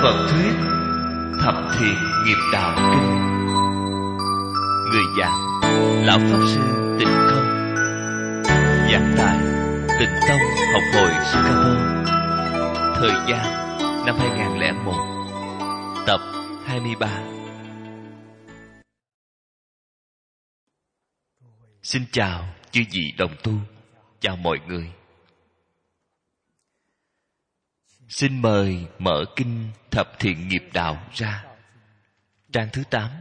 Phật thuyết Thập Thiện Nghiệp Đạo Kinh. Người giảng Lão Pháp Sư Tịnh Không. Giảng tại Tịnh Tông Học Hội Singapore. Thời gian năm 2001. Tập 23. Xin chào chư vị đồng tu. Chào mọi người. Xin mời mở kinh Thập Thiện Nghiệp Đạo ra. Trang thứ 8.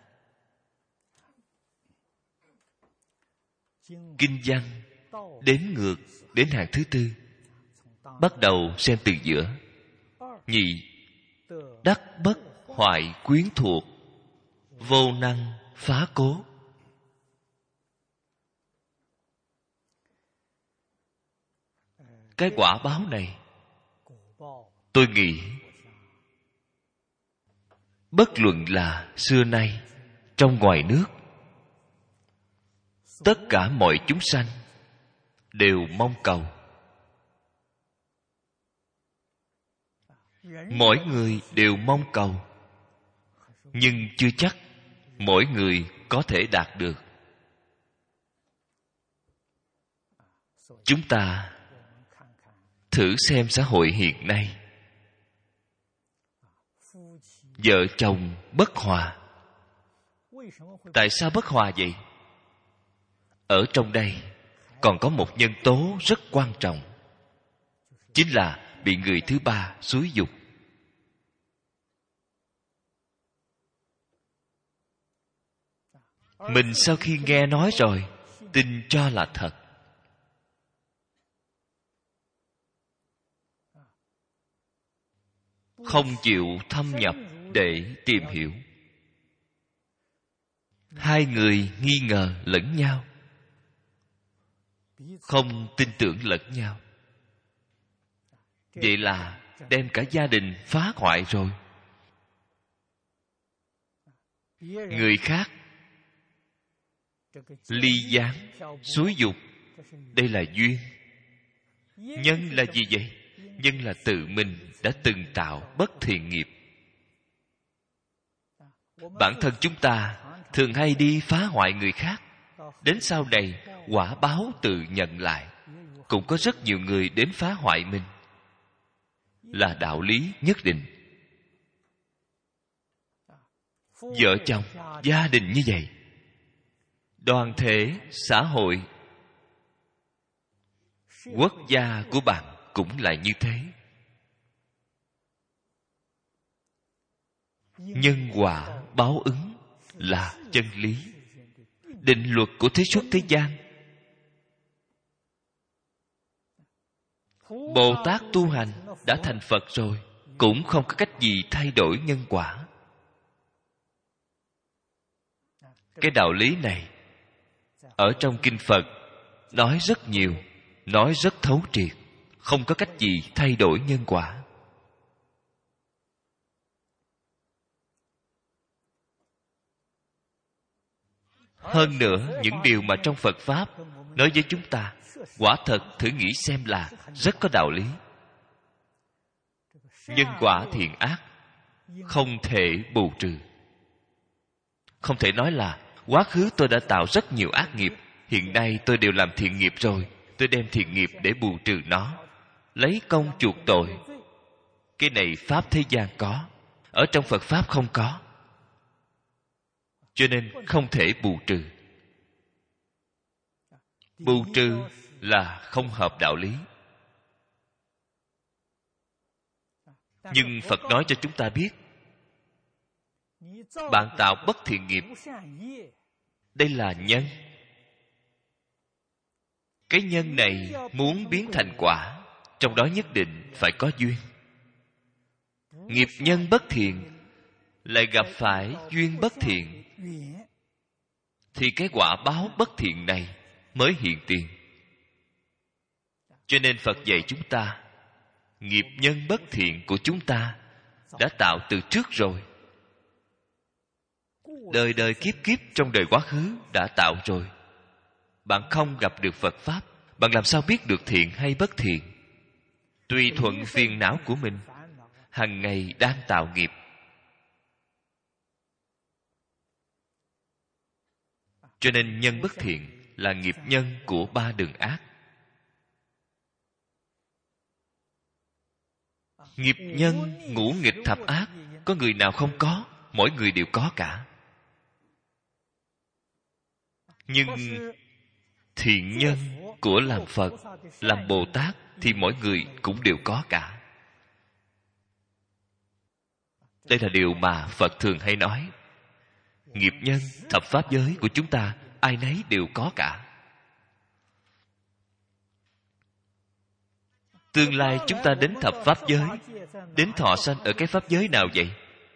Kinh văn đếm ngược đến hàng thứ tư. Bắt đầu xem từ giữa. Nhị, đắc bất hoại quyến thuộc, vô năng phá cố. Cái quả báo này, tôi nghĩ bất luận là xưa nay trong ngoài nước, tất cả mọi chúng sanh đều mong cầu. Mỗi người đều mong cầu, nhưng chưa chắc mỗi người có thể đạt được. Chúng ta thử xem xã hội hiện nay. Vợ chồng bất hòa. Tại sao bất hòa vậy? Ở trong đây còn có một nhân tố rất quan trọng, chính là bị người thứ ba xúi giục. Mình sau khi nghe nói rồi, tin cho là thật. Không chịu thâm nhập để tìm hiểu. Hai người nghi ngờ lẫn nhau, không tin tưởng lẫn nhau. Vậy là đem cả gia đình phá hoại rồi. Người khác ly gián, xúi giục, đây là duyên. Nhân là gì vậy? Nhân là tự mình đã từng tạo bất thiện nghiệp. Bản thân chúng ta thường hay đi phá hoại người khác, đến sau này quả báo tự nhận lại. Cũng có rất nhiều người đến phá hoại mình, là đạo lý nhất định. Vợ chồng, gia đình như vậy, đoàn thể, xã hội, quốc gia của bạn cũng là như thế. Nhân quả báo ứng là chân lý, định luật của thế xuất thế gian. Bồ Tát tu hành đã thành Phật rồi, cũng không có cách gì thay đổi nhân quả. Cái đạo lý này ở trong kinh Phật nói rất nhiều, nói rất thấu triệt. Không có cách gì thay đổi nhân quả. Hơn nữa, những điều mà trong Phật Pháp nói với chúng ta, quả thật thử nghĩ xem là rất có đạo lý. Nhân quả thiện ác không thể bù trừ. Không thể nói là quá khứ tôi đã tạo rất nhiều ác nghiệp, hiện nay tôi đều làm thiện nghiệp rồi, tôi đem thiện nghiệp để bù trừ nó, lấy công chuộc tội. Cái này Pháp thế gian có, ở trong Phật Pháp không có. Cho nên không thể bù trừ. Bù trừ là không hợp đạo lý. Nhưng Phật nói cho chúng ta biết, bạn tạo bất thiện nghiệp, đây là nhân. Cái nhân này muốn biến thành quả, trong đó nhất định phải có duyên. Nghiệp nhân bất thiện lại gặp phải duyên bất thiện, thì cái quả báo bất thiện này mới hiện tiền. Cho nên Phật dạy chúng ta, nghiệp nhân bất thiện của chúng ta đã tạo từ trước rồi. Đời đời kiếp kiếp trong đời quá khứ đã tạo rồi. Bạn không gặp được Phật Pháp, bạn làm sao biết được thiện hay bất thiện? Tùy thuận phiền não của mình. hằng ngày đang tạo nghiệp. Cho nên nhân bất thiện là nghiệp nhân của ba đường ác. Nghiệp nhân ngũ nghịch thập ác, có người nào không có? Mỗi người đều có cả. Nhưng thiện nhân của làm Phật, làm Bồ Tát thì mỗi người cũng đều có cả. Đây là điều mà Phật thường hay nói. Nghiệp nhân thập pháp giới của chúng ta ai nấy đều có cả. Tương lai chúng ta đến thập pháp giới, đến thọ sanh ở cái pháp giới nào vậy?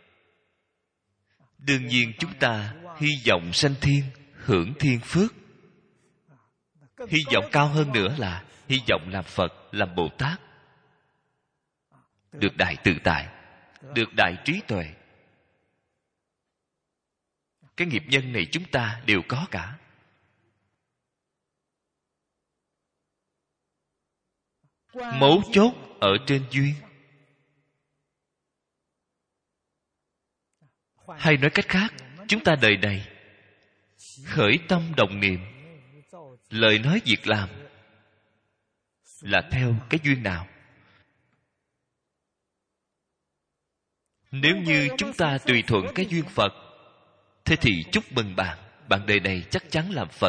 Đương nhiên chúng ta hy vọng sanh thiên, hưởng thiên phước. Hy vọng cao hơn nữa là hy vọng làm Phật, làm Bồ Tát, được đại tự tại, được đại trí tuệ. Cái nghiệp nhân này chúng ta đều có cả. Mấu chốt ở trên duyên. Hay nói cách khác, chúng ta đời này khởi tâm động niệm, lời nói việc làm là theo cái duyên nào? Nếu như chúng ta tùy thuận cái duyên Phật, thế thì chúc mừng bạn, bạn đời này chắc chắn làm Phật.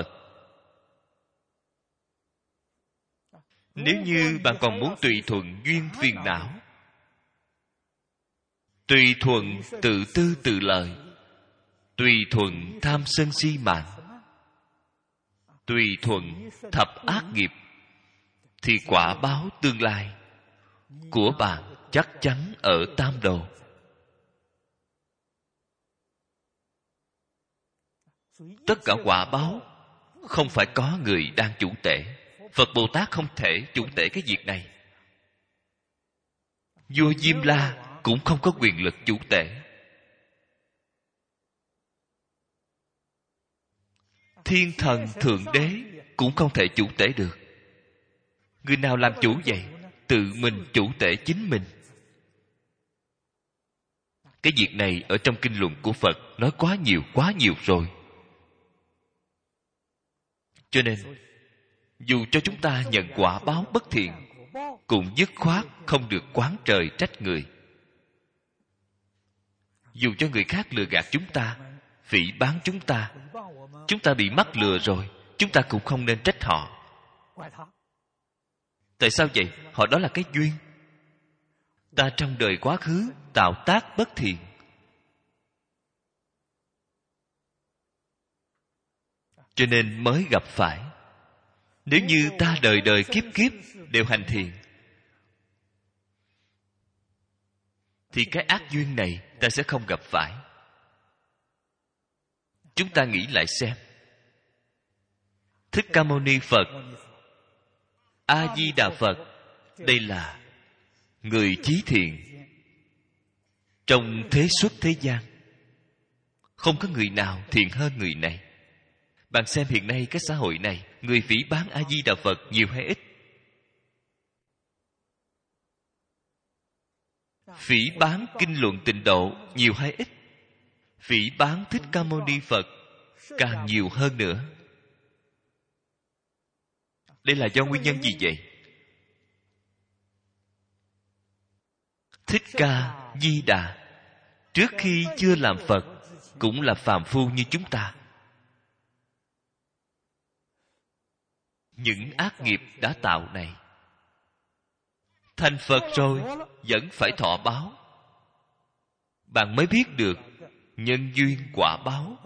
Nếu như bạn còn muốn tùy thuận duyên phiền não, tùy thuận tự tư tự lợi, tùy thuận tham sân si mạng, tùy thuận thập ác nghiệp, thì quả báo tương lai của bạn chắc chắn ở tam đồ. Tất cả quả báo không phải có người đang chủ tể. Phật Bồ Tát không thể chủ tể cái việc này. Vua Diêm La cũng không có quyền lực chủ tể. Thiên thần Thượng Đế cũng không thể chủ tể được. Người nào làm chủ vậy? Tự mình chủ tể chính mình. Cái việc này ở trong kinh luận của Phật nói quá nhiều rồi. Cho nên dù cho chúng ta nhận quả báo bất thiện, cũng dứt khoát không được oán trời trách người. Dù cho người khác lừa gạt chúng ta, phỉ báng chúng ta bị mắc lừa rồi, chúng ta cũng không nên trách họ. Tại sao vậy? Họ đó là cái duyên. Ta trong đời quá khứ tạo tác bất thiện, cho nên mới gặp phải. Nếu như ta đời đời kiếp kiếp đều hành thiện, thì cái ác duyên này ta sẽ không gặp phải. Chúng ta nghĩ lại xem. Thích Ca Mâu Ni Phật, A Di Đà Phật, đây là người chí thiện trong thế xuất thế gian. Không có người nào thiện hơn người này. Bạn xem hiện nay cái xã hội này, người phỉ báng A Di Đà Phật nhiều hay ít? Phỉ báng kinh luận Tịnh Độ nhiều hay ít? Phỉ báng Thích Ca Mâu Ni Phật càng nhiều hơn nữa. Đây là do nguyên nhân gì vậy? Thích Ca Di Đà trước khi chưa làm Phật cũng là phàm phu như chúng ta. Những ác nghiệp đã tạo này, thành Phật rồi vẫn phải thọ báo. Bạn mới biết được nhân duyên quả báo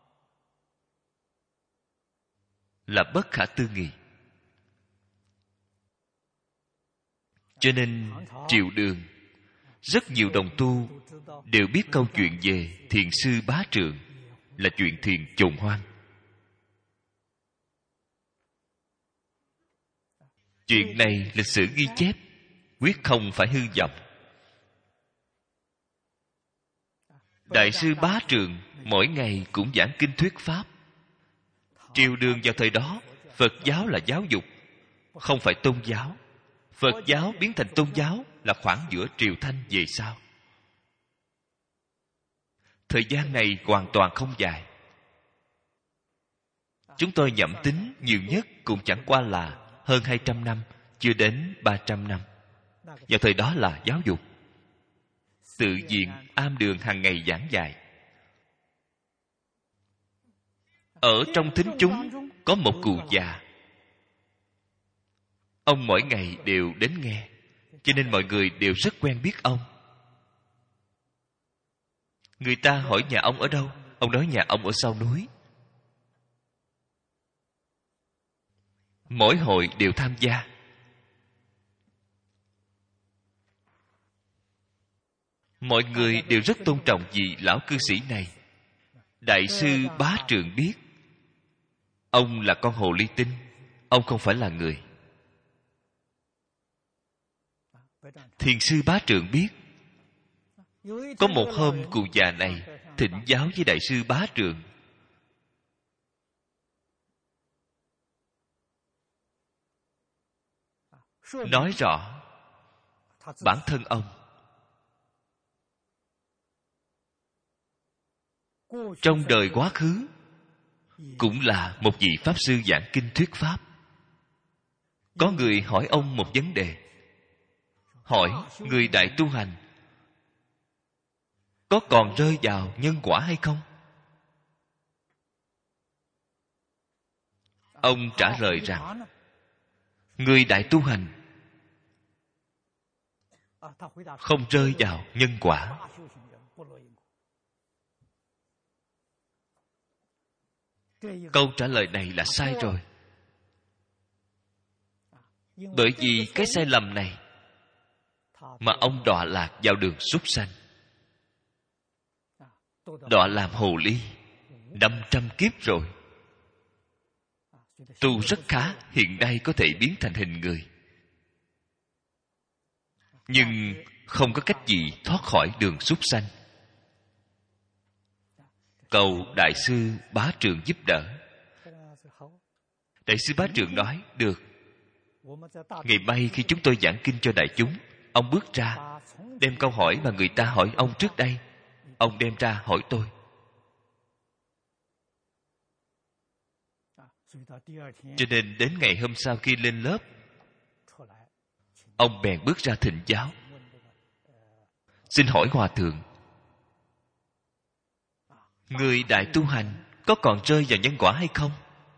là bất khả tư nghị. Cho nên triều đường rất nhiều đồng tu đều biết câu chuyện về thiền sư Bá Trượng, là chuyện thiền chồn hoang. Chuyện này lịch sử ghi chép, quyết không phải hư vọng. Đại sư Bá Trượng mỗi ngày cũng giảng kinh thuyết pháp. Triều đường vào thời đó, Phật giáo là giáo dục, không phải tôn giáo. Phật giáo biến thành tôn giáo là khoảng giữa Triều Thanh về sau. Thời gian này hoàn toàn không dài. Chúng tôi nhẩm tính nhiều nhất cũng chẳng qua là hơn 200 năm, chưa đến 300 năm. Vào thời đó là giáo dục. Tự viện, am đường hàng ngày giảng dạy. Ở trong thính chúng có một cụ già. Ông mỗi ngày đều đến nghe, cho nên mọi người đều rất quen biết ông. Người ta hỏi nhà ông ở đâu, ông nói nhà ông ở sau núi. Mỗi hội đều tham gia. Mọi người đều rất tôn trọng vị lão cư sĩ này. Đại sư Bá Trượng biết ông là con hồ ly tinh, ông không phải là người. Thiền sư Bá Trượng biết. Có một hôm cụ già này thỉnh giáo với đại sư Bá Trượng. Nói rõ bản thân ông trong đời quá khứ cũng là một vị pháp sư giảng kinh thuyết pháp. Có người hỏi ông một vấn đề, hỏi người đại tu hành có còn rơi vào nhân quả hay không? Ông trả lời rằng người đại tu hành không rơi vào nhân quả. Câu trả lời này là sai rồi. Bởi vì cái sai lầm này mà ông đọa lạc vào đường súc sanh, đọa làm hồ ly 500 kiếp rồi. Tu rất khá, hiện nay có thể biến thành hình người, nhưng không có cách gì thoát khỏi đường súc sanh. Cầu đại sư Bá Trượng giúp đỡ. Đại sư Bá Trượng nói được. Ngày mai khi chúng tôi giảng kinh cho đại chúng, ông bước ra đem câu hỏi mà người ta hỏi ông trước đây, ông đem ra hỏi tôi. Cho nên đến ngày hôm sau khi lên lớp, ông bèn bước ra thỉnh giáo. Xin hỏi hòa thượng, người đại tu hành có còn rơi vào nhân quả hay không?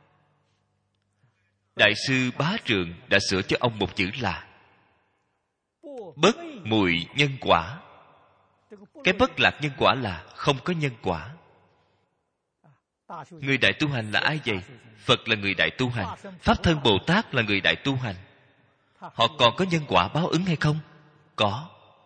Đại sư Bá Trượng đã sửa cho ông một chữ là bất mùi nhân quả. Cái bất lạc nhân quả là không có nhân quả. Người đại tu hành là ai vậy? Phật là người đại tu hành, Pháp Thân Bồ Tát là người đại tu hành. Họ còn có nhân quả báo ứng hay không? Có.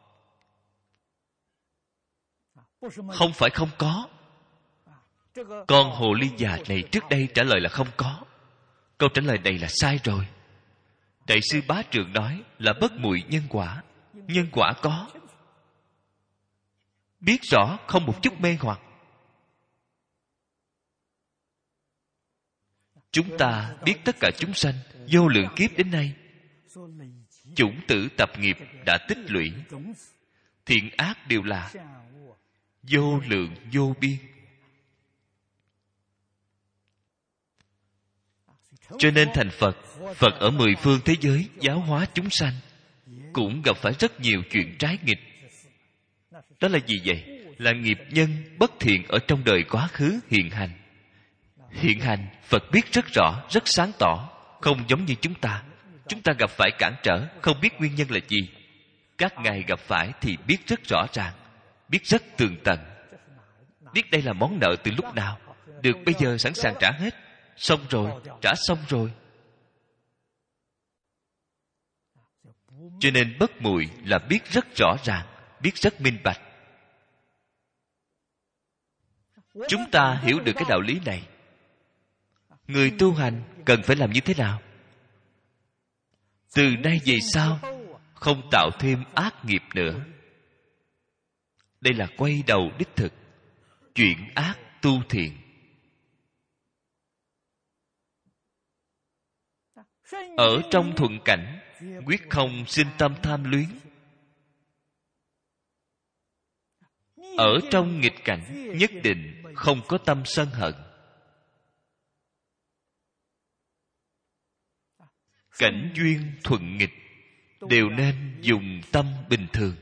Không phải không có. Con hồ ly già này trước đây trả lời là không có. Câu trả lời này là sai rồi. Đại sư Bá Trượng nói là bất mùi nhân quả. Nhân quả có. Biết rõ, không một chút mê hoặc. Chúng ta biết tất cả chúng sanh vô lượng kiếp đến nay, chủng tử tập nghiệp đã tích lũy, thiện ác đều là vô lượng vô biên. Cho nên thành Phật, Phật ở 10 phương thế giới giáo hóa chúng sanh cũng gặp phải rất nhiều chuyện trái nghịch. Đó là gì vậy? Là nghiệp nhân bất thiện ở trong đời quá khứ hiện hành. Hiện hành, Phật biết rất rõ, rất sáng tỏ, không giống như chúng ta. Chúng ta gặp phải cản trở, không biết nguyên nhân là gì. Các ngài gặp phải thì biết rất rõ ràng, biết rất tường tận, biết đây là món nợ từ lúc nào, được bây giờ sẵn sàng trả hết. Xong rồi, trả xong rồi. Cho nên bất mùi là biết rất rõ ràng, biết rất minh bạch. Chúng ta hiểu được cái đạo lý này. Người tu hành cần phải làm như thế nào? Từ nay về sau không tạo thêm ác nghiệp nữa. Đây là quay đầu đích thực, chuyển ác tu thiện. Ở trong thuận cảnh quyết không sinh tâm tham luyến. Ở trong nghịch cảnh nhất định không có tâm sân hận. Cảnh duyên thuận nghịch đều nên dùng tâm bình thường,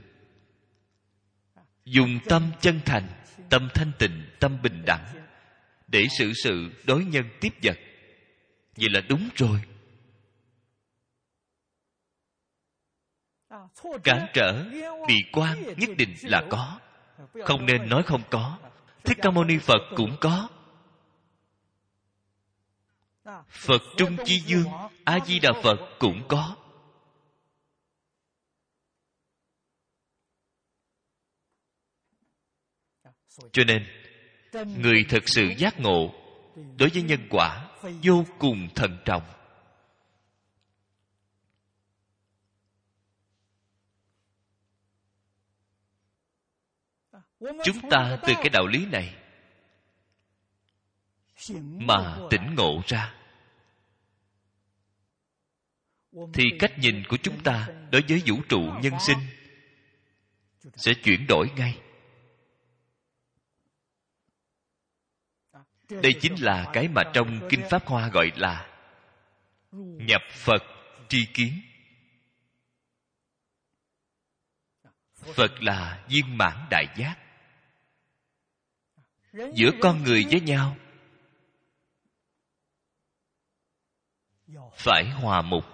dùng tâm chân thành, tâm thanh tịnh, tâm bình đẳng để xử sự đối nhân tiếp vật. Vậy là đúng rồi. Cản trở, bị quan nhất định là có, không nên nói không có. Thích Ca Mâu Ni Phật cũng có. Phật Trung Chi Dương A Di Đà Phật cũng có. Cho nên người thật sự giác ngộ đối với nhân quả vô cùng thận trọng. Chúng ta từ cái đạo lý này mà tỉnh ngộ ra, thì cách nhìn của chúng ta đối với vũ trụ nhân sinh sẽ chuyển đổi ngay. Đây chính là cái mà trong Kinh Pháp Hoa gọi là nhập Phật tri kiến. Phật là viên mãn đại giác. Giữa con người với nhau phải hòa mục.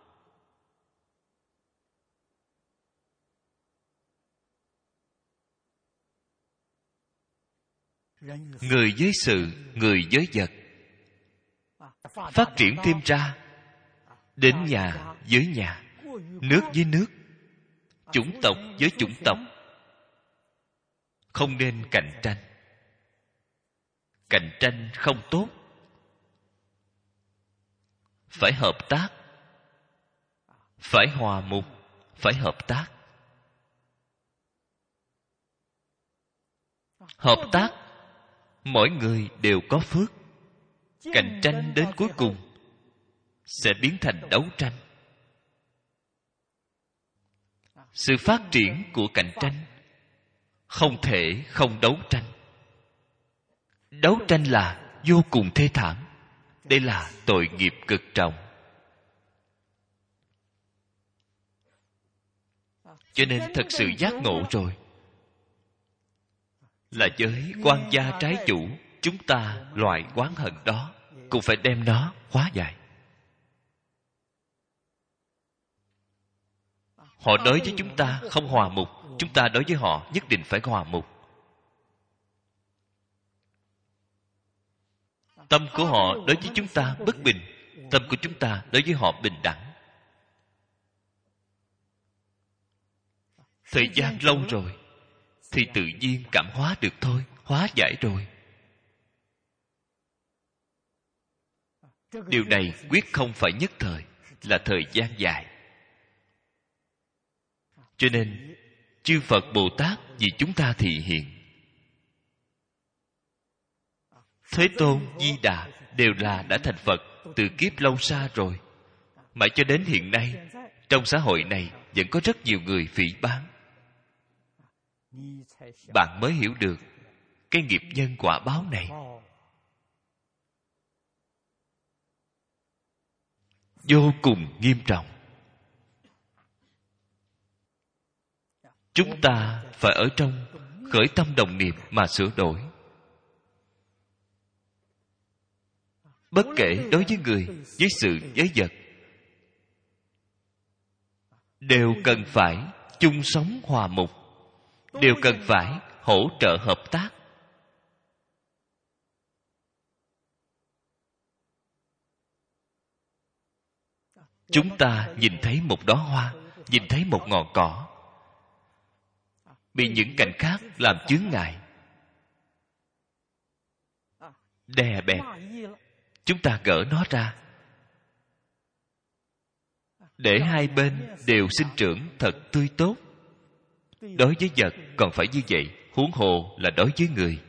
Người với sự, người với vật, phát triển thêm ra đến nhà với nhà, nước với nước, chủng tộc với chủng tộc. Không nên cạnh tranh. Cạnh tranh không tốt. Phải hợp tác, phải hòa mục, phải hợp tác. Hợp tác, mỗi người đều có phước. Cạnh tranh đến cuối cùng sẽ biến thành đấu tranh. Sự phát triển của cạnh tranh không thể không đấu tranh. Đấu tranh là vô cùng thê thảm. Đây là tội nghiệp cực trọng. Cho nên thật sự giác ngộ rồi, là với quan gia trái chủ, chúng ta loại oán hận đó cũng phải đem nó hóa giải. Họ đối với chúng ta không hòa mục, chúng ta đối với họ nhất định phải hòa mục. Tâm của họ đối với chúng ta bất bình, tâm của chúng ta đối với họ bình đẳng. Thời gian lâu rồi thì tự nhiên cảm hóa được thôi, hóa giải rồi. Điều này quyết không phải nhất thời, là thời gian dài. Cho nên chư Phật Bồ Tát vì chúng ta thị hiện, Thế Tôn, Di Đà đều là đã thành Phật từ kiếp lâu xa rồi. Mãi cho đến hiện nay, trong xã hội này vẫn có rất nhiều người phỉ báng. Bạn mới hiểu được cái nghiệp nhân quả báo này. Vô cùng nghiêm trọng. Chúng ta phải ở trong khởi tâm đồng niệm mà sửa đổi. Bất kể đối với người, với sự, với vật, đều cần phải chung sống hòa mục, đều cần phải hỗ trợ hợp tác. Chúng ta nhìn thấy một đóa hoa, nhìn thấy một ngọn cỏ, bị những cành khác làm chướng ngại, đè bẹp, chúng ta gỡ nó ra, để hai bên đều sinh trưởng thật tươi tốt. Đối với vật còn phải như vậy, huống hồ là đối với người.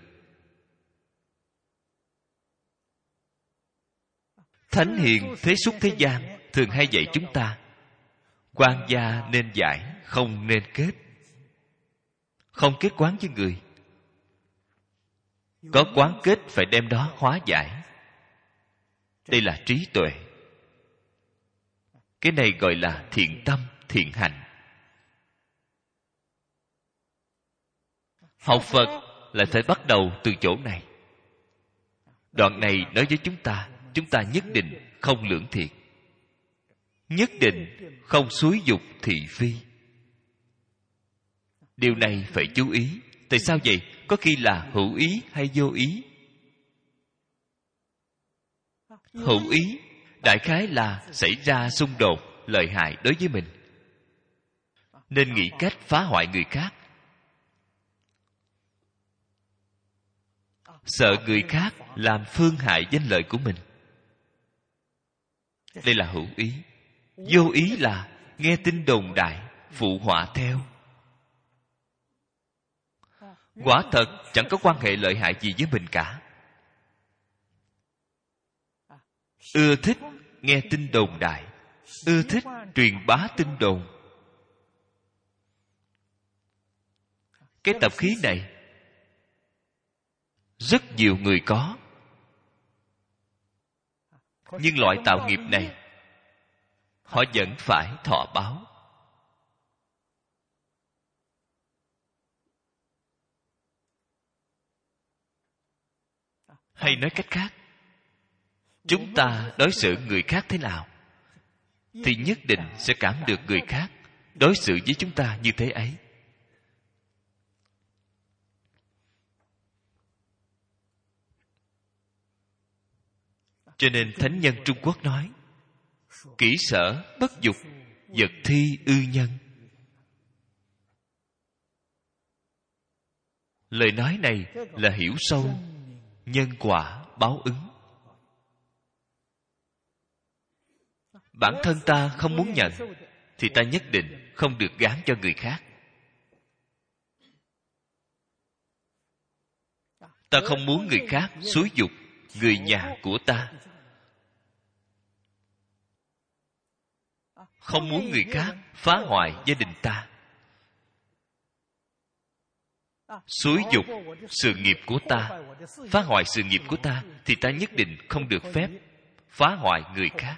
Thánh hiền thế xuất thế gian thường hay dạy chúng ta Quan gia nên giải, không nên kết. Không kết quán với người. Có quán kết phải đem đó hóa giải. Đây là trí tuệ. Cái này gọi là thiện tâm, thiện hành. Học Phật lại phải bắt đầu từ chỗ này. Đoạn này nói với chúng ta nhất định không lưỡng thiệt, nhất định không xúi dục thị phi. Điều này phải chú ý. Tại sao vậy? Có khi là hữu ý hay vô ý. Hữu ý đại khái là xảy ra xung đột lợi hại đối với mình, nên nghĩ cách phá hoại người khác, sợ người khác làm phương hại danh lợi của mình. Đây là hữu ý. Vô ý là nghe tin đồn đại phụ họa theo. Quả thật chẳng có quan hệ lợi hại gì với mình cả. Ưa thích nghe tin đồn đại, ưa thích truyền bá tin đồn. Cái tập khí này rất nhiều người có. Nhưng loại tạo nghiệp này họ vẫn phải thọ báo. Hay nói cách khác, chúng ta đối xử người khác thế nào thì nhất định sẽ cảm được người khác đối xử với chúng ta như thế ấy. Cho nên Thánh nhân Trung Quốc nói: kỹ sở bất dục, vật thi ư nhân. Lời nói này là hiểu sâu nhân quả báo ứng. Bản thân ta không muốn nhận thì ta nhất định không được gán cho người khác. Ta không muốn người khác xúi giục người nhà của ta, không muốn người khác phá hoại gia đình ta, xúi giục sự nghiệp của ta, phá hoại sự nghiệp của ta, thì ta nhất định không được phép phá hoại người khác.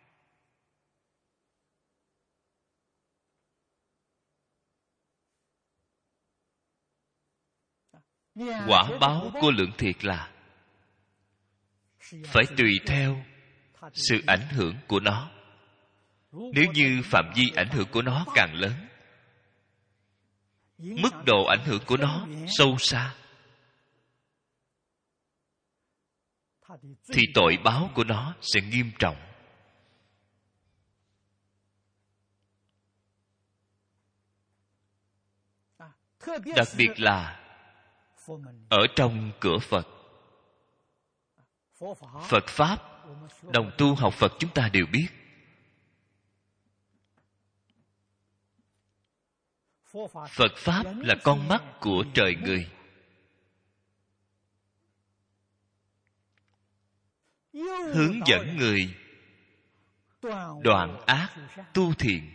Quả báo của lượng thiệt là phải tùy theo sự ảnh hưởng của nó. Nếu như phạm vi ảnh hưởng của nó càng lớn, mức độ ảnh hưởng của nó sâu xa, thì tội báo của nó sẽ nghiêm trọng. Đặc biệt là ở trong cửa Phật, Phật Pháp, đồng tu học Phật chúng ta đều biết, Phật Pháp là con mắt của trời người. Hướng dẫn người đoạn ác tu thiện,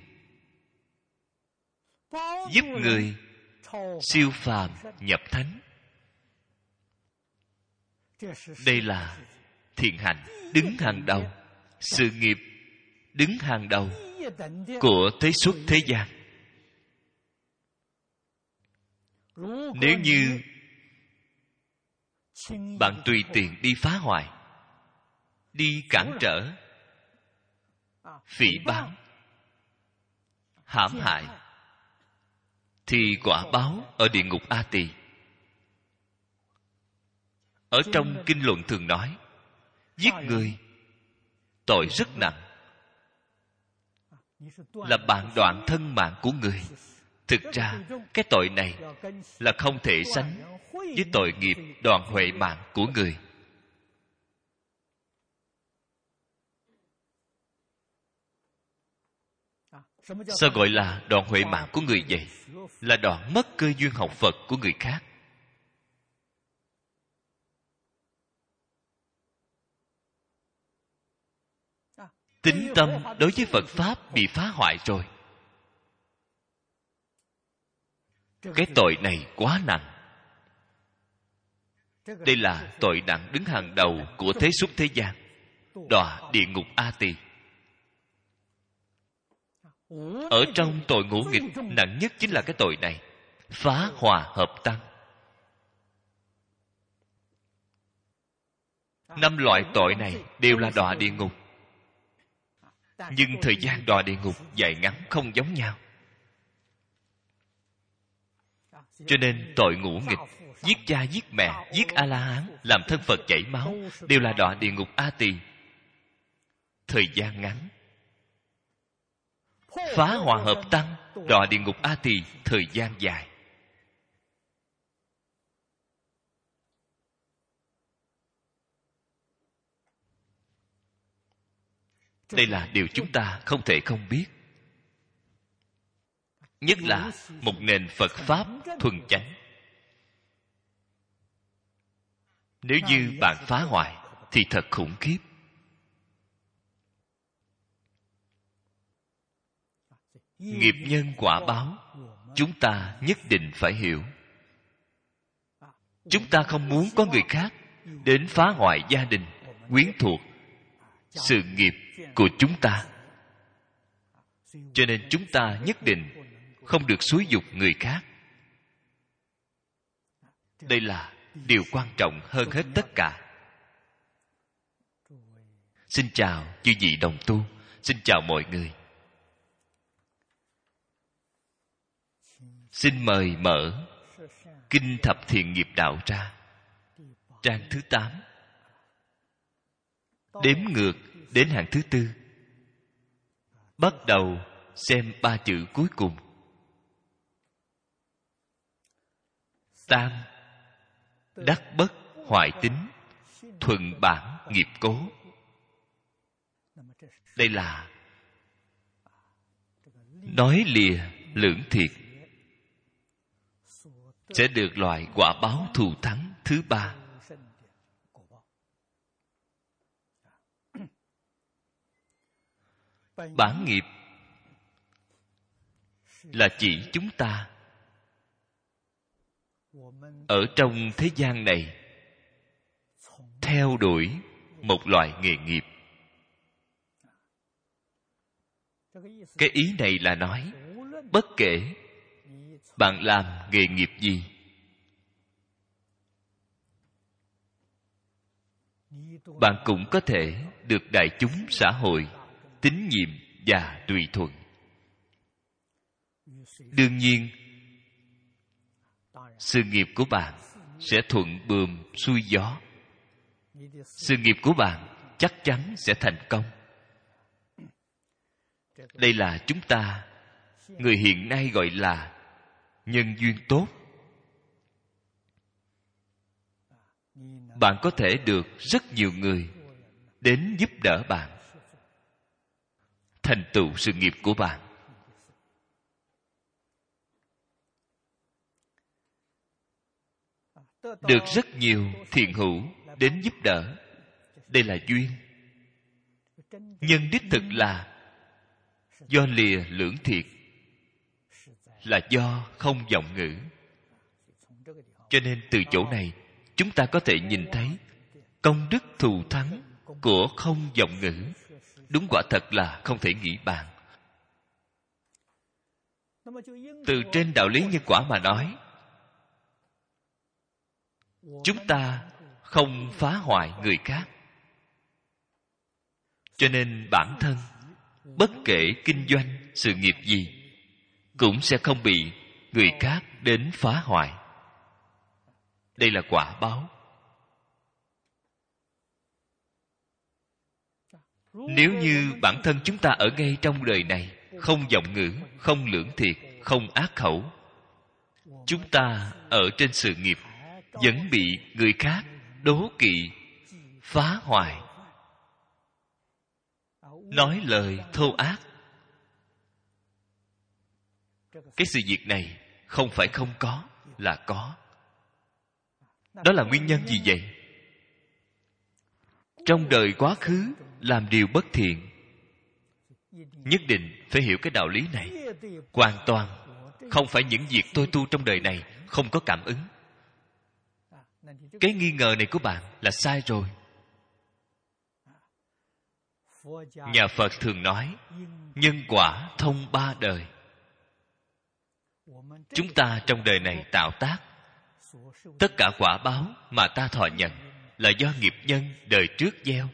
giúp người siêu phàm nhập thánh. Đây là thiện hành đứng hàng đầu, sự nghiệp đứng hàng đầu của thế xuất thế gian. Nếu như bạn tùy tiện đi phá hoại, đi cản trở, phỉ báng, hãm hại, thì quả báo ở địa ngục A Tỳ. Ở trong kinh luận thường nói, giết người tội rất nặng, là bạn đoạn thân mạng của người. Thực ra cái tội này là không thể sánh với tội nghiệp đoạn huệ mạng của người. Sao gọi là đoạn huệ mạng của người vậy? Là đoạn mất cơ duyên học Phật của người khác. Tín tâm đối với Phật Pháp bị phá hoại rồi, Cái tội này quá nặng. Đây là tội nặng đứng hàng đầu của thế xuất thế gian, đọa địa ngục A Tỳ. Ở trong tội ngũ nghịch, nặng nhất chính là cái tội này, phá hòa hợp tăng. 5 loại tội này đều là đọa địa ngục, nhưng thời gian đọa địa ngục dài ngắn không giống nhau. Cho nên tội ngũ nghịch, giết cha giết mẹ, giết A-la-hán, làm thân Phật chảy máu, đều là đọa địa ngục A Tỳ. Thời gian ngắn. Phá hòa hợp tăng, đọa địa ngục A Tỳ, thời gian dài. Đây là điều chúng ta không thể không biết. Nhất là một nền Phật Pháp thuần chánh. Nếu như bạn phá hoại thì thật khủng khiếp. Nghiệp nhân quả báo, chúng ta nhất định phải hiểu. Chúng ta không muốn có người khác đến phá hoại gia đình, quyến thuộc, sự nghiệp của chúng ta. Cho nên chúng ta nhất định không được xúi giục người khác. Đây là điều quan trọng hơn hết tất cả. Xin chào chư vị đồng tu, xin chào mọi người. Xin mời mở Kinh Thập Thiện Nghiệp Đạo ra, trang thứ 8, đếm ngược đến hàng thứ 4. Bắt đầu xem 3 chữ cuối cùng. Tam, đắc bất hoại tính, thuận bản nghiệp cố. Đây là nói lìa lưỡng thiệt, sẽ được loại quả báo thù thắng thứ 3. Bản nghiệp là chỉ chúng ta ở trong thế gian này theo đuổi một loại nghề nghiệp. Cái ý này là nói bất kể bạn làm nghề nghiệp gì, bạn cũng có thể được đại chúng xã hội tín nhiệm và tùy thuận. Đương nhiên, sự nghiệp của bạn sẽ thuận buồm xuôi gió. Sự nghiệp của bạn chắc chắn sẽ thành công. Đây là chúng ta, người hiện nay gọi là nhân duyên tốt. Bạn có thể được rất nhiều người đến giúp đỡ bạn thành tựu sự nghiệp của bạn. Được rất nhiều thiện hữu đến giúp đỡ. Đây là duyên. Nhưng đích thực là do lìa lưỡng thiệt, là do không vọng ngữ. Cho nên từ chỗ này chúng ta có thể nhìn thấy công đức thù thắng của không vọng ngữ. Đúng quả thật là không thể nghĩ bàn. Từ trên đạo lý nhân quả mà nói, chúng ta không phá hoại người khác. Cho nên bản thân bất kể kinh doanh sự nghiệp gì cũng sẽ không bị người khác đến phá hoại. Đây là quả báo. Nếu như bản thân chúng ta ở ngay trong đời này không vọng ngữ, không lưỡng thiệt, không ác khẩu, chúng ta ở trên sự nghiệp vẫn bị người khác đố kỵ, phá hoại, nói lời thô ác. Cái sự việc này không phải không có, là có. Đó là nguyên nhân gì vậy? Trong đời quá khứ làm điều bất thiện, nhất định phải hiểu cái đạo lý này. Hoàn toàn không phải những việc tôi tu trong đời này không có cảm ứng. Cái nghi ngờ này của bạn là sai rồi. Nhà Phật thường nói nhân quả thông ba đời. Chúng ta trong đời này tạo tác, tất cả quả báo mà ta thọ nhận là do nghiệp nhân đời trước gieo.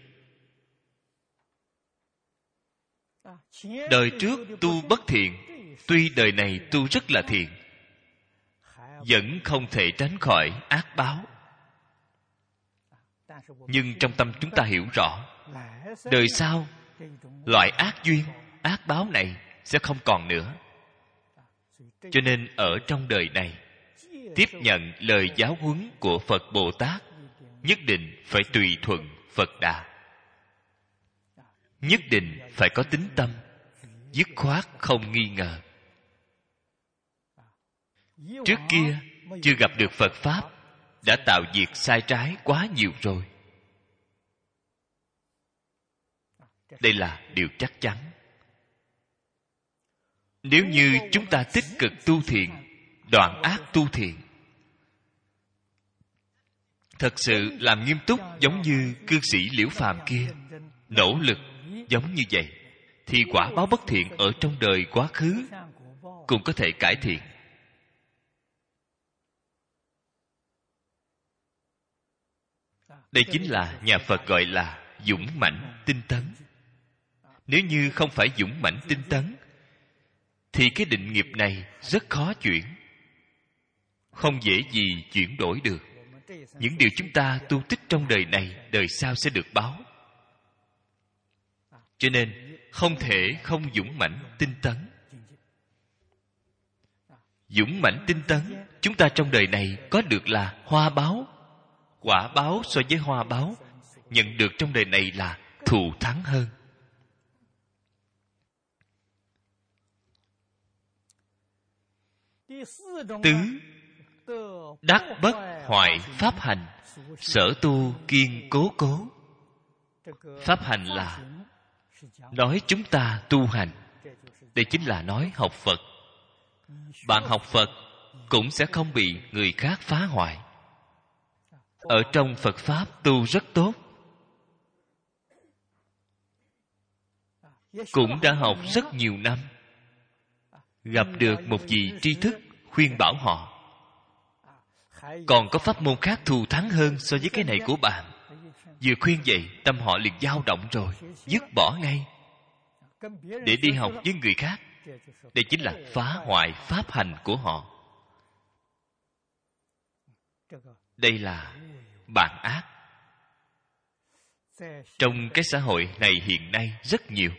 Đời trước tu bất thiện, tuy đời này tu rất là thiện, vẫn không thể tránh khỏi ác báo. Nhưng trong tâm chúng ta hiểu rõ, đời sau loại ác duyên, ác báo này sẽ không còn nữa. Cho nên ở trong đời này, tiếp nhận lời giáo huấn của Phật Bồ Tát, nhất định phải tùy thuận Phật Đà. Nhất định phải có tín tâm, dứt khoát không nghi ngờ. Trước kia chưa gặp được Phật Pháp, đã tạo việc sai trái quá nhiều rồi. Đây là điều chắc chắn. Nếu như chúng ta tích cực tu thiện, đoạn ác tu thiện, thật sự làm nghiêm túc giống như cư sĩ Liễu Phàm kia, nỗ lực giống như vậy, thì quả báo bất thiện ở trong đời quá khứ cũng có thể cải thiện. Đây chính là nhà Phật gọi là dũng mãnh tinh tấn. Nếu như không phải dũng mãnh tinh tấn, thì cái định nghiệp này rất khó chuyển, không dễ gì chuyển đổi được. Những điều chúng ta tu tích trong đời này, đời sau sẽ được báo. Cho nên không thể không dũng mãnh tinh tấn. Dũng mãnh tinh tấn, chúng ta trong đời này có được là hoa báo. Quả báo so với hoa báo nhận được trong đời này là thù thắng hơn. Tứ, đắc bất hoại pháp hành, sở tu kiên cố cố. Pháp hành là nói chúng ta tu hành. Đây chính là nói học Phật. Bạn học Phật cũng sẽ không bị người khác phá hoại. Ở trong Phật Pháp tu rất tốt, cũng đã học rất nhiều năm, gặp được một vị tri thức khuyên bảo họ. Còn có pháp môn khác thù thắng hơn so với cái này của bạn. Vừa khuyên vậy, tâm họ liền dao động rồi, dứt bỏ ngay để đi học với người khác. Đây chính là phá hoại pháp hành của họ. Đây là bản ác. Trong cái xã hội này hiện nay rất nhiều.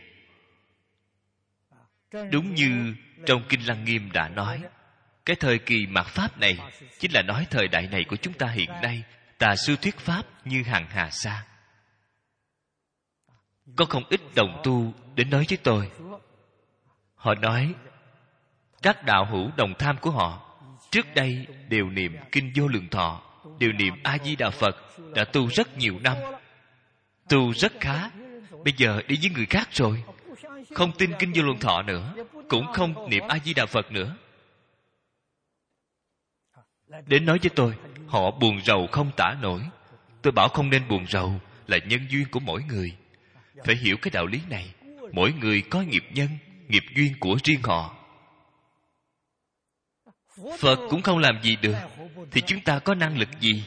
Đúng như trong Kinh Lăng Nghiêm đã nói, cái thời kỳ mạt Pháp này chính là nói thời đại này của chúng ta hiện nay. Tà sư thuyết Pháp như hằng hà sa. Có không ít đồng tu đến nói với tôi. Họ nói các đạo hữu đồng tham của họ trước đây đều niệm Kinh Vô Lượng Thọ, đều niệm A Di Đà Phật, đã tu rất nhiều năm, tu rất khá. Bây giờ đi với người khác rồi, không tin Kinh Vô Lượng Thọ nữa, cũng không niệm A Di Đà Phật nữa. Đến nói với tôi, họ buồn rầu không tả nổi. Tôi bảo không nên buồn rầu, là nhân duyên của mỗi người. Phải hiểu cái đạo lý này. Mỗi người có nghiệp nhân, nghiệp duyên của riêng họ. Phật cũng không làm gì được, thì chúng ta có năng lực gì?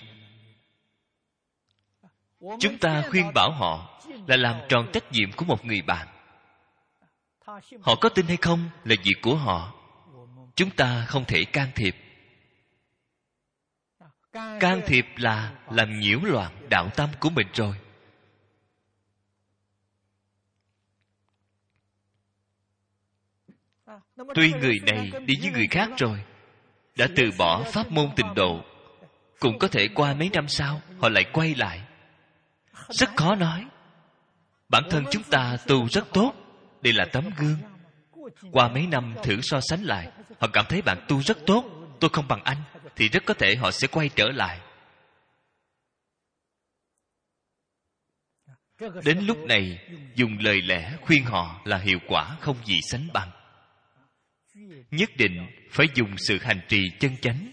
Chúng ta khuyên bảo họ là làm tròn trách nhiệm của một người bạn. Họ có tin hay không là việc của họ. Chúng ta không thể can thiệp. Can thiệp là làm nhiễu loạn đạo tâm của mình rồi. Tuy người này đi với người khác rồi, đã từ bỏ pháp môn tịnh độ, cũng có thể qua mấy năm sau họ lại quay lại. Rất khó nói. Bản thân chúng ta tu rất tốt, đây là tấm gương. Qua mấy năm thử so sánh lại, họ cảm thấy bạn tu rất tốt, tôi không bằng anh, thì rất có thể họ sẽ quay trở lại. Đến lúc này dùng lời lẽ khuyên họ là hiệu quả không gì sánh bằng. nhất định phải dùng sự hành trì chân chánh.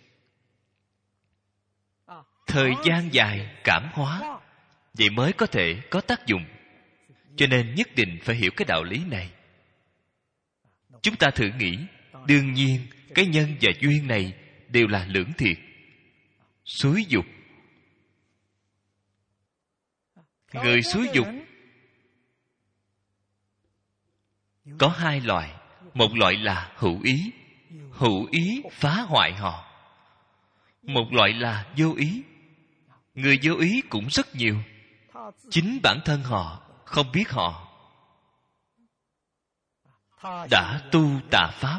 Thời gian dài cảm hóa, vậy mới có thể có tác dụng. Cho nên nhất định phải hiểu cái đạo lý này. Chúng ta thử nghĩ, đương nhiên cái nhân và duyên này đều là lưỡng thiệt. Xúi dục, người xúi dục có hai loại. Một loại là hữu ý phá hoại họ. Một loại là vô ý. Người vô ý cũng rất nhiều. Chính bản thân họ không biết họ đã tu tà pháp.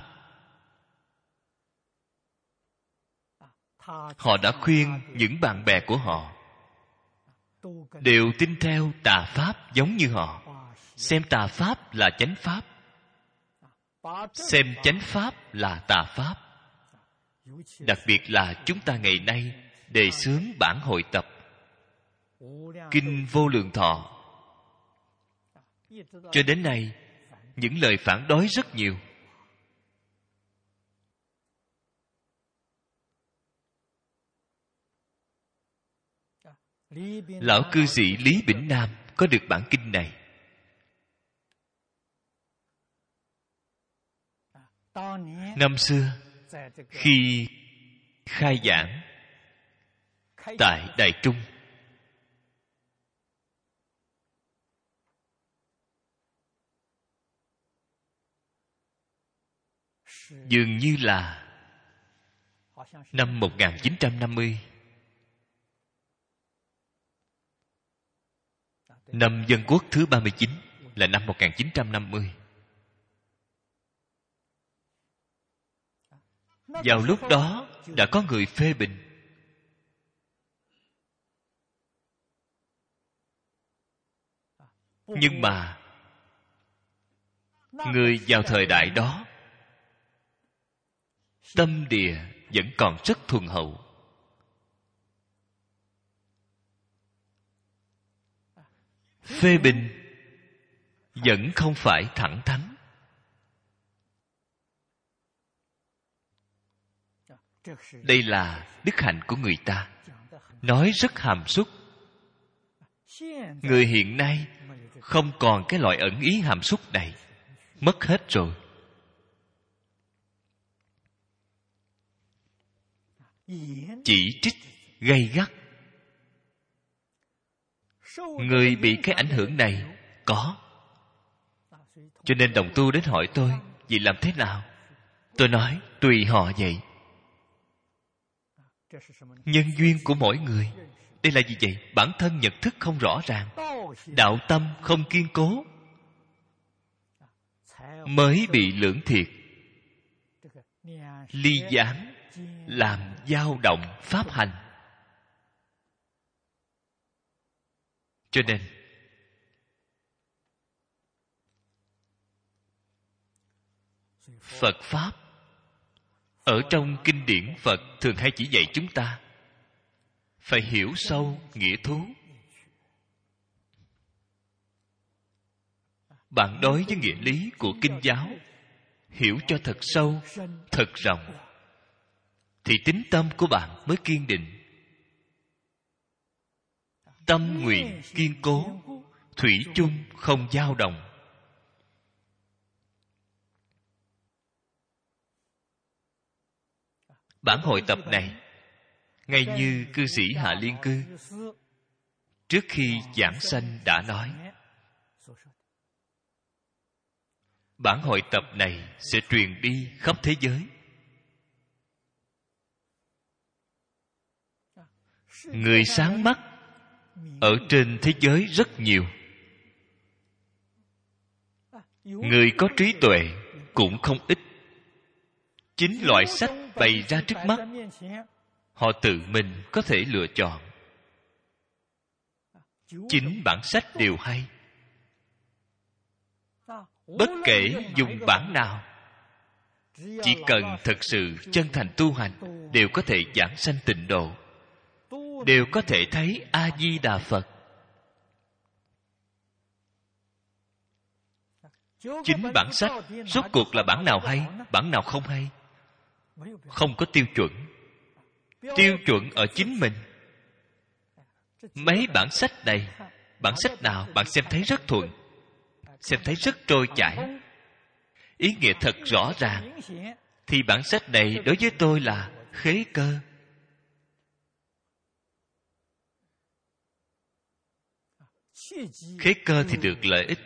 Họ đã khuyên những bạn bè của họ đều tin theo tà pháp giống như họ, xem tà pháp là chánh pháp, xem chánh pháp là tà pháp. Đặc biệt là chúng ta ngày nay đề xướng bản hội tập Kinh Vô Lượng Thọ, cho đến nay những lời phản đối rất nhiều. Lão cư sĩ Lý Bỉnh Nam có được bản kinh này. Năm xưa khi khai giảng tại Đài Trung, dường như là năm 1950, năm Dân Quốc thứ 39 là năm 1950. Vào lúc đó đã có người phê bình. Nhưng mà người vào thời đại đó tâm địa vẫn còn rất thuần hậu. Phê bình vẫn không phải thẳng thắn. Đây là đức hạnh của người ta, nói rất hàm súc. Người hiện nay không còn cái loại ẩn ý hàm súc này, mất hết rồi. Chỉ trích gay gắt. Người bị cái ảnh hưởng này có. Cho nên đồng tu đến hỏi tôi, vậy làm thế nào? Tôi nói tùy họ vậy. Nhân duyên của mỗi người. Đây là gì vậy? Bản thân nhận thức không rõ ràng, đạo tâm không kiên cố, mới bị lưỡng thiệt, ly gián, làm dao động pháp hành. Cho nên Phật Pháp ở trong kinh điển Phật thường hay chỉ dạy chúng ta phải hiểu sâu nghĩa thú. Bạn đối với nghĩa lý của kinh giáo hiểu cho thật sâu, thật rộng, thì tín tâm của bạn mới kiên định. Tâm nguyện kiên cố, thủy chung không dao động. Bản hội tập này, ngay như cư sĩ Hạ Liên Cư trước khi giảng sanh đã nói, bản hội tập này sẽ truyền đi khắp thế giới. Người sáng mắt ở trên thế giới rất nhiều. Người có trí tuệ cũng không ít. Chính loại sách bày ra trước mắt, họ tự mình có thể lựa chọn. Chính bản sách đều hay. Bất kể dùng bản nào, chỉ cần thật sự chân thành tu hành, đều có thể giảng sanh tịnh độ, đều có thể thấy A Di Đà Phật. Chính bản sách rốt cuộc là bản nào hay, bản nào không hay? Không có tiêu chuẩn. Tiêu chuẩn ở chính mình. Mấy bản sách này, bản sách nào bạn xem thấy rất thuận, xem thấy rất trôi chảy, ý nghĩa thật rõ ràng, thì bản sách này đối với tôi là khế cơ. Khế cơ thì được lợi ích.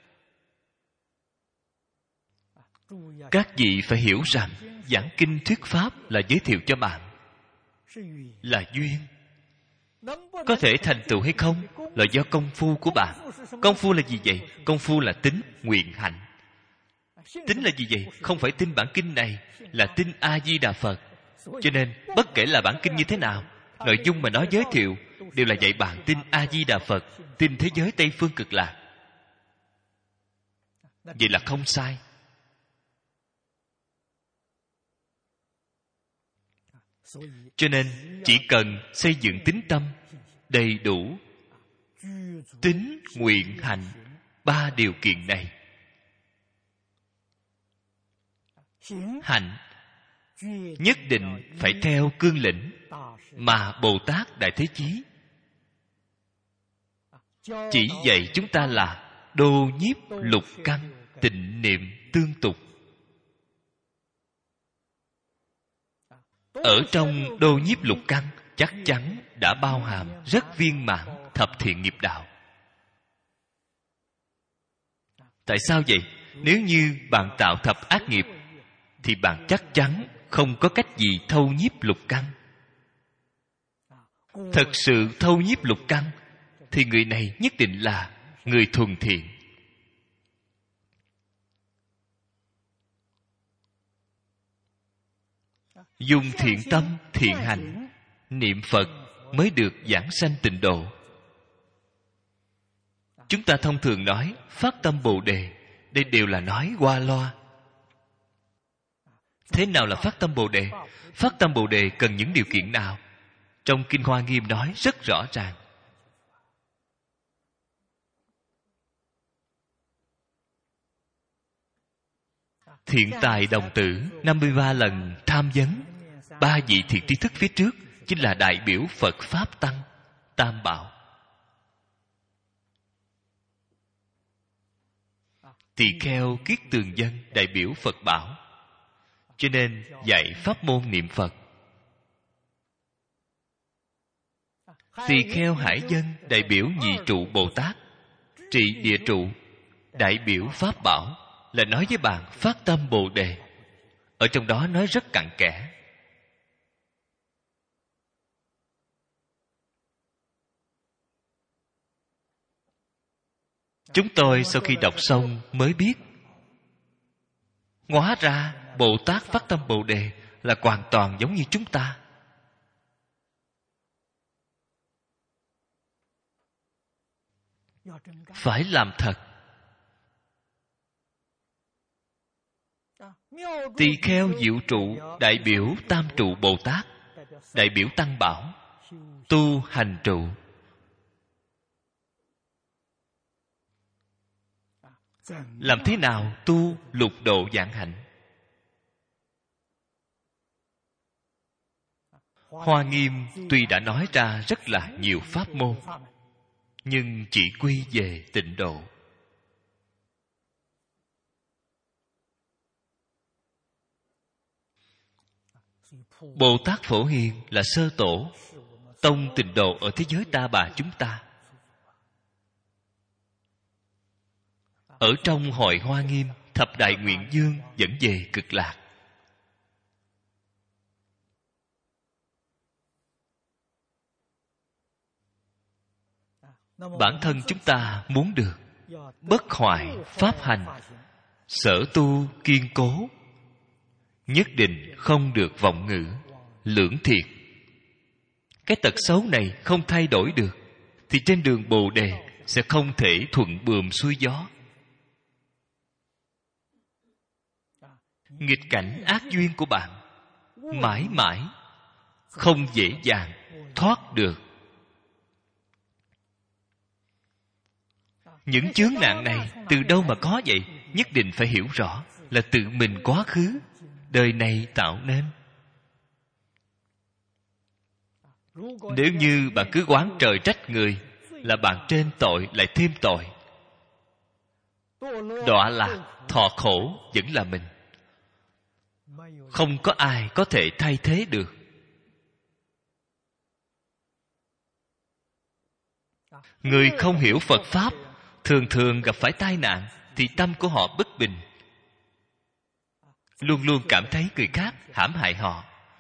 Các vị phải hiểu rằng giảng kinh thuyết pháp là giới thiệu cho bạn, là duyên. Có thể thành tựu hay không là do công phu của bạn. Công phu là gì vậy? Công phu là tín, nguyện, hạnh. Tín là gì vậy? Không phải tin bản kinh này, là tin A Di Đà Phật. Cho nên bất kể là bản kinh như thế nào, nội dung mà nó giới thiệu đều là dạy bạn tin A Di Đà Phật, tin thế giới Tây Phương Cực Lạc. Vậy là không sai. Cho nên chỉ cần xây dựng tín tâm đầy đủ, tín, nguyện, hạnh, ba điều kiện này. Hạnh nhất định phải theo cương lĩnh mà Bồ Tát Đại Thế Chí chỉ dạy chúng ta là đô nhiếp lục căn, tịnh niệm tương tục. Ở trong đô nhiếp lục căn chắc chắn đã bao hàm rất viên mãn thập thiện nghiệp đạo. Tại sao vậy? Nếu như bạn tạo thập ác nghiệp thì bạn chắc chắn không có cách gì thâu nhiếp lục căn. Thật sự thâu nhiếp lục căn thì người này nhất định là người thuần thiện. Dùng thiện tâm, thiện hành, niệm Phật mới được giảng sanh tịnh độ. Chúng ta thông thường nói phát tâm Bồ Đề, đây đều là nói qua loa. Thế nào là phát tâm Bồ Đề? Phát tâm Bồ Đề cần những điều kiện nào? Trong Kinh Hoa Nghiêm nói rất rõ ràng. Thiện tài đồng tử 53 lần tham vấn 3 vị thiện tri thức phía trước chính là đại biểu Phật Pháp Tăng Tam Bảo. Tỳ kheo kiết tường dân đại biểu Phật Bảo. Cho nên dạy pháp môn niệm Phật. Tỳ kheo hải dân đại biểu nhị trụ Bồ Tát. Trị địa trụ đại biểu Pháp Bảo, là nói với bạn phát tâm Bồ Đề. Ở trong đó nói rất cặn kẽ. Chúng tôi sau khi đọc xong mới biết, hóa ra Bồ Tát phát tâm Bồ Đề là hoàn toàn giống như chúng ta. Phải làm thật. Tỳ kheo diệu trụ đại biểu tam trụ Bồ Tát, đại biểu Tăng Bảo, tu hành trụ. Làm thế nào tu lục độ vạn hạnh? Hoa Nghiêm tuy đã nói ra rất là nhiều pháp môn, nhưng chỉ quy về tịnh độ. Bồ Tát Phổ Hiền là sơ tổ tông tịnh độ ở thế giới Ta Bà chúng ta. Ở trong hội Hoa Nghiêm, thập đại nguyện dương dẫn về Cực Lạc. Bản thân chúng ta muốn được bất hoại pháp hành, sở tu kiên cố, nhất định không được vọng ngữ, lưỡng thiệt. Cái tật xấu này không thay đổi được, thì trên đường Bồ Đề sẽ không thể thuận buồm xuôi gió. Nghịch cảnh ác duyên của bạn mãi mãi không dễ dàng thoát được. Những chướng nạn này từ đâu mà có vậy? nhất định phải hiểu rõ là tự mình quá khứ đời này tạo nên. Nếu như bạn cứ oán trời trách người, là bạn trên tội lại thêm tội, đọa lạc thọ khổ vẫn là mình. Không có ai có thể thay thế được. Người không hiểu Phật Pháp thường thường gặp phải tai nạn thì tâm của họ bất bình, luôn luôn cảm thấy người khác hãm hại họ,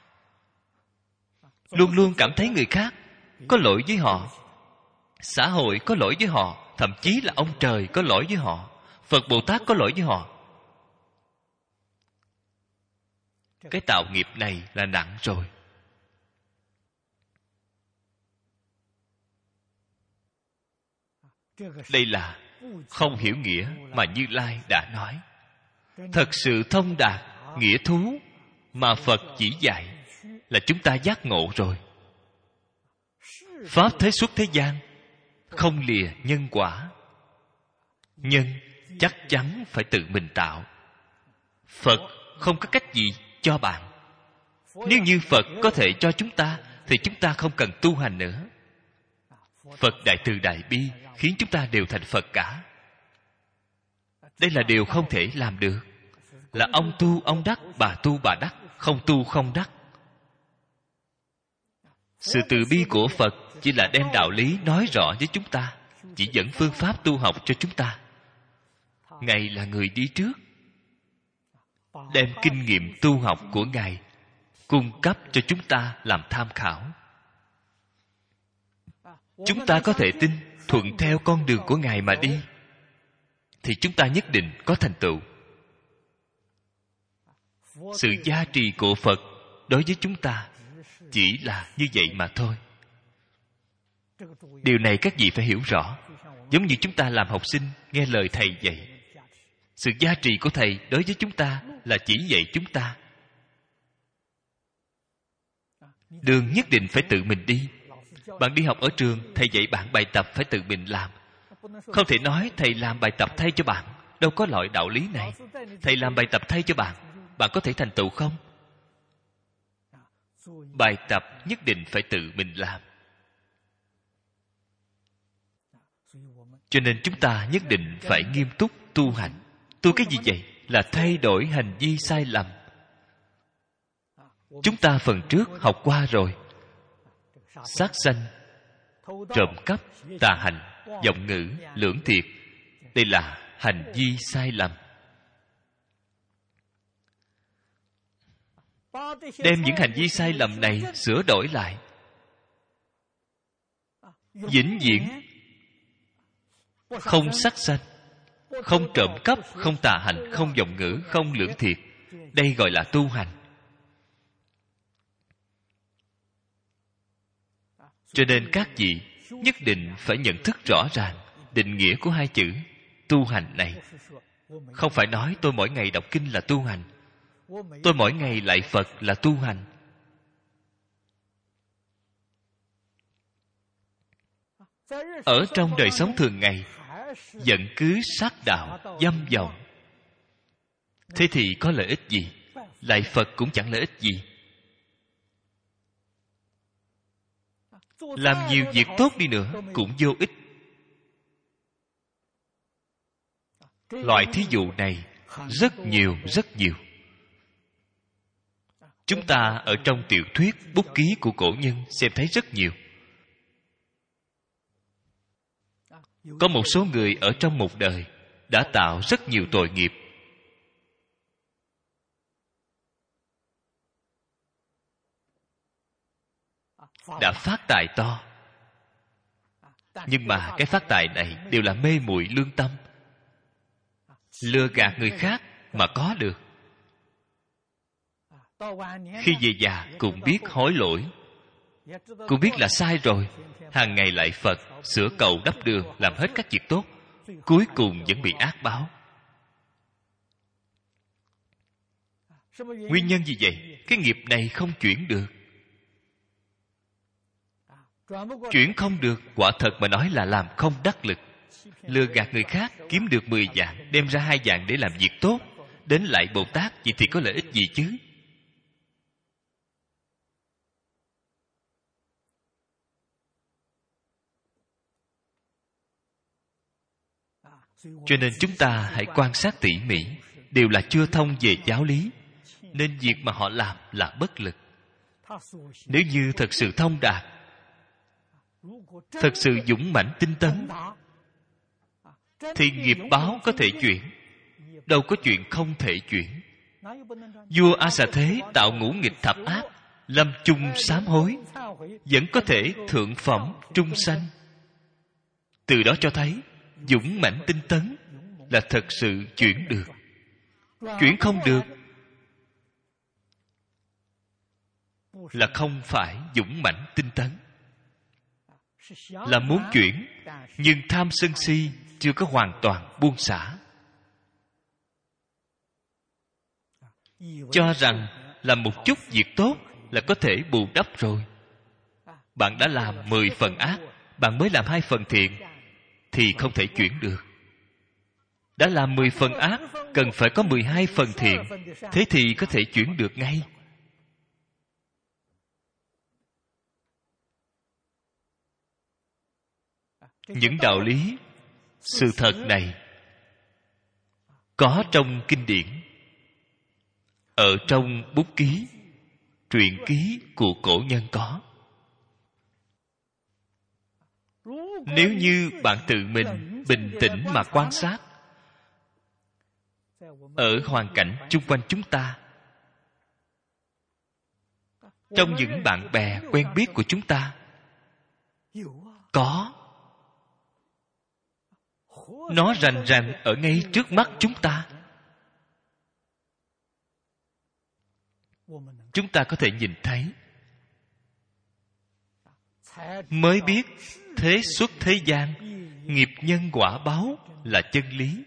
luôn luôn cảm thấy người khác có lỗi với họ, xã hội có lỗi với họ, thậm chí là ông trời có lỗi với họ, Phật Bồ Tát có lỗi với họ. Cái tạo nghiệp này là nặng rồi. Đây là không hiểu nghĩa mà Như Lai đã nói. Thật sự thông đạt nghĩa thú mà Phật chỉ dạy là chúng ta giác ngộ rồi. Pháp thế xuất thế gian, không lìa nhân quả. Nhân chắc chắn phải tự mình tạo. Phật không có cách gì cho bạn. Nếu như Phật có thể cho chúng ta thì chúng ta không cần tu hành nữa. Phật đại từ đại bi khiến chúng ta đều thành Phật cả. Đây là điều không thể làm được. Là ông tu ông đắc, bà tu bà đắc, không tu không đắc. Sự từ bi của Phật chỉ là đem đạo lý nói rõ với chúng ta, chỉ dẫn phương pháp tu học cho chúng ta. Ngài là người đi trước, đem kinh nghiệm tu học của Ngài cung cấp cho chúng ta làm tham khảo. Chúng ta có thể tin, thuận theo con đường của Ngài mà đi, thì chúng ta nhất định có thành tựu. Sự gia trì của Phật đối với chúng ta chỉ là như vậy mà thôi. Điều này các vị phải hiểu rõ. Giống như chúng ta làm học sinh nghe lời thầy dạy, sự gia trì của thầy đối với chúng ta là chỉ dạy chúng ta. Đường nhất định phải tự mình đi. Bạn đi học ở trường, thầy dạy bạn bài tập phải tự mình làm. Không thể nói thầy làm bài tập thay cho bạn. Đâu có loại đạo lý này. Thầy làm bài tập thay cho bạn, bạn có thể thành tựu không? Bài tập nhất định phải tự mình làm. Cho nên chúng ta nhất định phải nghiêm túc tu hành. Tu cái gì vậy? Là thay đổi hành vi sai lầm. Chúng ta phần trước học qua rồi. Sát sanh, trộm cắp, tà hành, vọng ngữ, lưỡng thiệt. Đây là hành vi sai lầm. Đem những hành vi sai lầm này sửa đổi lại, vĩnh viễn không sát sanh, không trộm cắp, không tà hành, không vọng ngữ, không lưỡng thiệt. Đây gọi là tu hành. Cho nên các vị nhất định phải nhận thức rõ ràng định nghĩa của hai chữ tu hành này. Không phải nói tôi mỗi ngày đọc kinh là tu hành, tôi mỗi ngày lạy Phật là tu hành. Ở trong đời sống thường ngày vẫn cứ sát đạo, dâm vọng, thế thì có lợi ích gì? Lạy Phật cũng chẳng lợi ích gì. Làm nhiều việc tốt đi nữa cũng vô ích. Loại thí dụ này rất nhiều, rất nhiều. Chúng ta ở trong tiểu thuyết, bút ký của cổ nhân xem thấy rất nhiều. Có một số người ở trong một đời đã tạo rất nhiều tội nghiệp. Đã phát tài to. Nhưng mà cái phát tài này đều là mê muội lương tâm, lừa gạt người khác mà có được. Khi về già cũng biết hối lỗi, cũng biết là sai rồi, hàng ngày lạy Phật, sửa cầu đắp đường, làm hết các việc tốt, cuối cùng vẫn bị ác báo. Nguyên nhân gì vậy? Cái nghiệp này không chuyển được. Chuyển không được, quả thật mà nói là làm không đắc lực. lừa gạt người khác kiếm được 10 vạn, đem ra 2 vạn để làm việc tốt, đến lại Bồ Tát, vậy thì có lợi ích gì chứ? Cho nên chúng ta hãy quan sát tỉ mỉ, đều là chưa thông về giáo lý, nên việc mà họ làm là bất lực. Nếu như thật sự thông đạt, thật sự dũng mãnh tinh tấn, thì nghiệp báo có thể chuyển, đâu có chuyện không thể chuyển. Vua A Xà Thế tạo ngũ nghịch thập ác, lâm chung sám hối, vẫn có thể thượng phẩm trung sanh. Từ đó cho thấy dũng mãnh tinh tấn là thật sự chuyển được. Chuyển không được là không phải dũng mãnh tinh tấn. Là muốn chuyển, nhưng tham sân si chưa có hoàn toàn buông xả. Cho rằng làm một chút việc tốt là có thể bù đắp rồi. Bạn đã làm 10 phần ác, bạn mới làm 2 phần thiện, thì không thể chuyển được. Đã làm 10 phần ác, cần phải có 12 phần thiện, thế thì có thể chuyển được ngay. Những đạo lý, sự thật này có trong kinh điển, ở trong bút ký, truyện ký của cổ nhân có. Nếu như bạn tự mình bình tĩnh mà quan sát, ở hoàn cảnh chung quanh chúng ta, trong những bạn bè quen biết của chúng ta, có. Nó rành rành ở ngay trước mắt chúng ta. Chúng ta có thể nhìn thấy, mới biết thế xuất thế gian, nghiệp nhân quả báo là chân lý,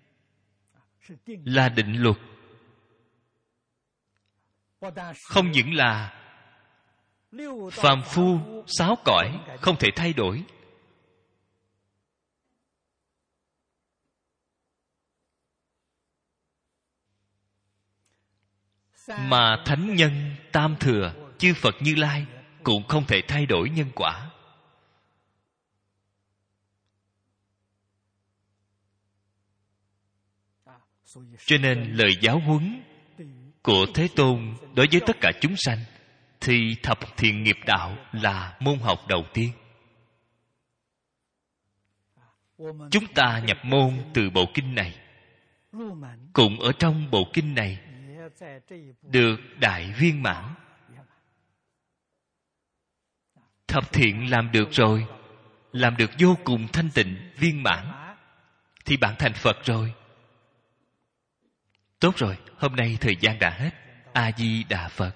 là định luật. Không những là phàm phu 6 cõi không thể thay đổi, mà thánh nhân tam thừa, chư Phật Như Lai cũng không thể thay đổi nhân quả. Cho nên lời giáo huấn của Thế Tôn đối với tất cả chúng sanh thì thập thiện nghiệp đạo là môn học đầu tiên. Chúng ta nhập môn từ bộ kinh này, cũng ở trong bộ kinh này được đại viên mãn. Thập thiện làm được rồi, làm được vô cùng thanh tịnh viên mãn, thì bạn thành Phật rồi. Tốt rồi, hôm nay thời gian đã hết. A Di Đà Phật.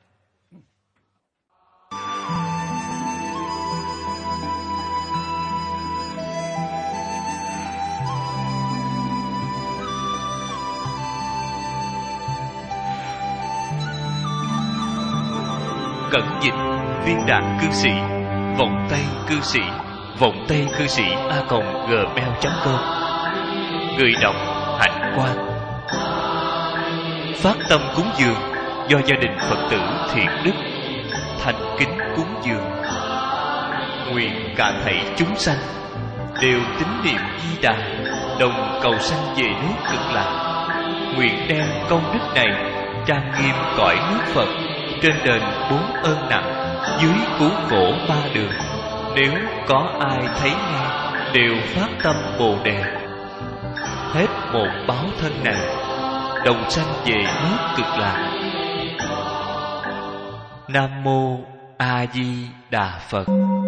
Cẩn dịch Viên Đạn Cư Sĩ, Vọng Tây Cư Sĩ, Vọng Tây Cư Sĩ @gmail.com. Người đọc Hạnh Quang. Phát tâm cúng dường do gia đình Phật tử Thiện Đức thành kính cúng dường. Nguyện cả thảy chúng sanh đều tín niệm Di Đà, đồng cầu sanh về nước Cực Lạc. Nguyện đem công đức này trang nghiêm cõi nước Phật, trên đền 4 ơn nặng, dưới cứu khổ 3 đường. Nếu có ai thấy nghe đều phát tâm Bồ Đề, hết một báo thân này đồng sanh về nước Cực Lạc. Nam mô A Di Đà Phật.